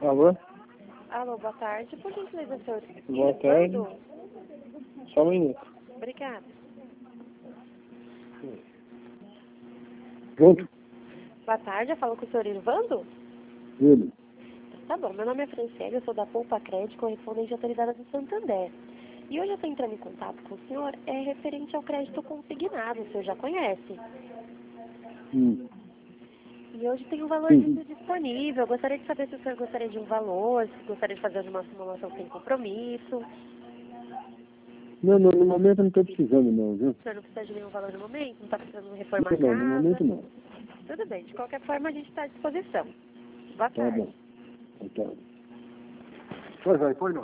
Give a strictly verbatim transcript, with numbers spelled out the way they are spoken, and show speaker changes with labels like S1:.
S1: Alô?
S2: Alô, boa tarde. Por gentileza, senhor?
S1: Boa tarde.
S2: Irvando?
S1: Só um minuto.
S2: Obrigada.
S1: Junto?
S2: Boa tarde, eu falo com o senhor Irvando?
S1: Ele.
S2: Tá bom, meu nome é Franciele, eu sou da Poupa Crédito, correspondente autorizada do Santander. E hoje eu estou entrando em contato com o senhor, é referente ao crédito consignado, o senhor já conhece.
S1: Hum.
S2: E hoje tem um valor
S1: Sim.
S2: disponível, eu gostaria de saber se o senhor gostaria de um valor, se gostaria de fazer uma simulação sem compromisso.
S1: Não, não, no momento eu não estou precisando não, viu?
S2: O senhor não precisa de nenhum valor no momento, não está precisando reformar a
S1: Não, não, no
S2: casa.
S1: momento não.
S2: Tudo bem, de qualquer forma a gente está à disposição. Boa
S1: Tá
S2: tarde.
S1: bom. Tá. Pois vai, pois não.